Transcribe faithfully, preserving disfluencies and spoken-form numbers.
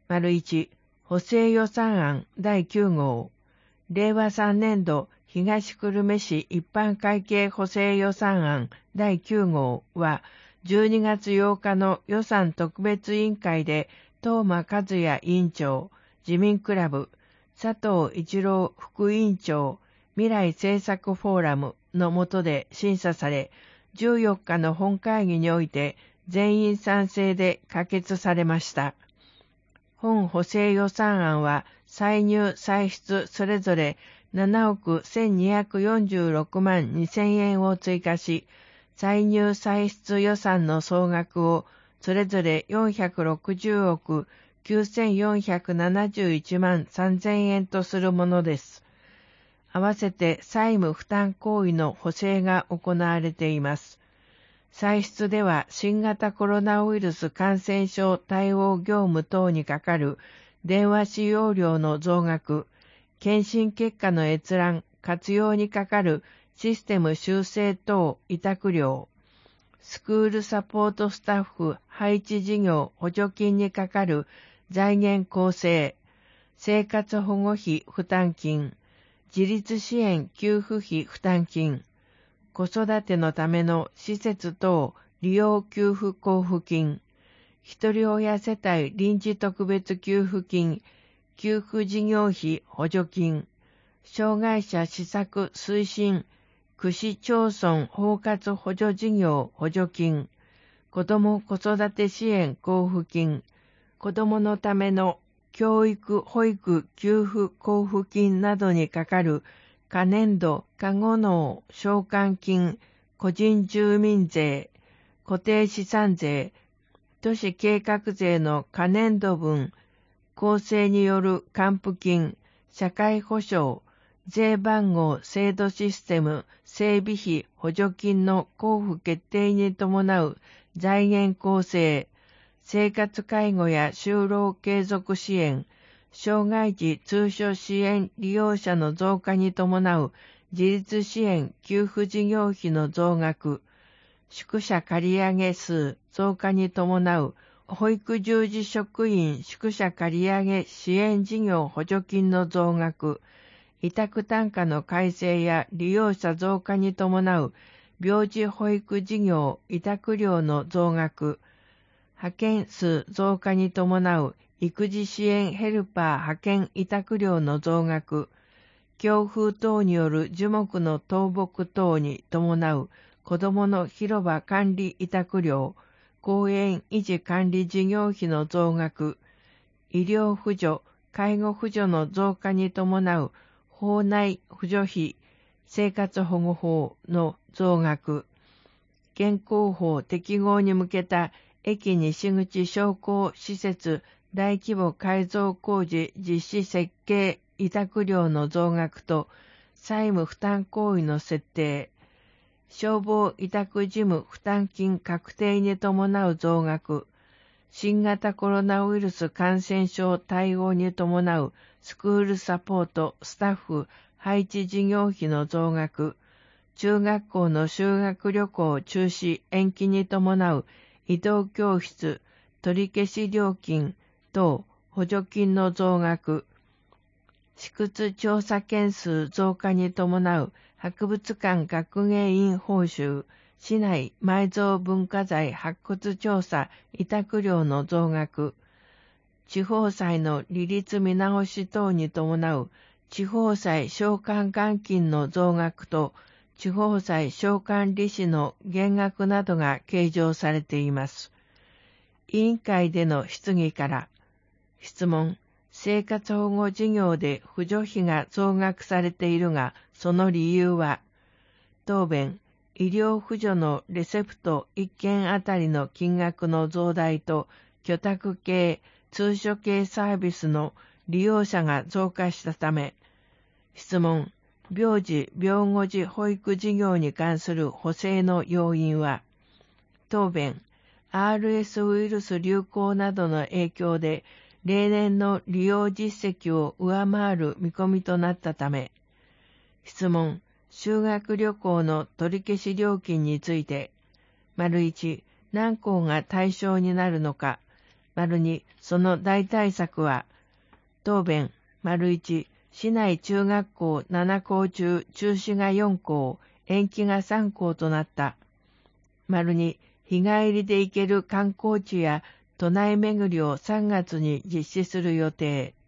丸いち、補正予算案だいきゅう号、れいわさんねんど東久留米市一般会計補正予算案だいきゅう号は、じゅうにがつようかの予算特別委員会で、東間和也委員長、自民クラブ、佐藤一郎副委員長、未来政策フォーラムの下で審査され、じゅうよっかの本会議において全員賛成で可決されました。本補正予算案は歳入歳出それぞれななおくせんにひゃくよんじゅうろくまんにせんえんを追加し、歳入歳出予算の総額をそれぞれよんひゃくろくじゅうおくきゅうせんよんひゃくななじゅういちまんさんぜんえんとするものです。合わせて債務負担行為の補正が行われています。歳出では新型コロナウイルス感染症対応業務等にかかる電話使用料の増額、検診結果の閲覧、活用にかかるシステム修正等委託料、スクールサポートスタッフ配置事業補助金にかかる財源構成、生活保護費負担金、自立支援給付費負担金、子育てのための施設等利用給付交付金、ひとり親世帯臨時特別給付金、給付事業費補助金、障害者施策推進、区市町村包括補助事業補助金、子ども子育て支援交付金、子どものための教育保育給付交付金などにかかる可年度可護納償還金、個人住民税、固定資産税、都市計画税の可年度分、公正による還付金、社会保障、税番号制度システム整備費補助金の交付決定に伴う財源構成、生活介護や就労継続支援、障害児通所支援利用者の増加に伴う自立支援給付事業費の増額、宿舎借上数増加に伴う保育従事職員宿舎借上支援事業補助金の増額、委託単価の改正や利用者増加に伴う病児保育事業委託料の増額、派遣数増加に伴う育児支援ヘルパー派遣委託料の増額、強風等による樹木の倒木等に伴う子どもの広場管理委託料、公園維持管理事業費の増額、医療扶助、介護扶助の増加に伴う法内扶助費、生活保護法の増額、現行法適合に向けた駅西口商工施設大規模改造工事実施設計委託料の増額と債務負担行為の設定、消防委託事務負担金確定に伴う増額、新型コロナウイルス感染症対応に伴うスクールサポートスタッフ配置事業費の増額、中学校の修学旅行中止延期に伴う移動教室取り消し料金等補助金の増額、試掘調査件数増加に伴う博物館学芸員報酬、市内埋蔵文化財発掘調査委託料の増額、地方債の利率見直し等に伴う地方債償還元金の増額と地方債償還利子の減額などが計上されています。委員会での質疑から、質問、生活保護事業で扶助費が増額されているが、その理由は、答弁、医療扶助のレセプトいっけんあたりの金額の増大と、居宅系、通所系サービスの利用者が増加したため、質問、病児・病後児保育事業に関する補正の要因は、答弁、アールエス ウイルス流行などの影響で、例年の利用実績を上回る見込みとなったため、質問、修学旅行の取り消し料金について、丸いち、何校が対象になるのか、 丸に、その代替策は、答弁、丸一、市内中学校なな校中中止がよん校、延期がさん校となった。丸に、日帰りで行ける観光地や都内巡りをさんがつに実施する予定。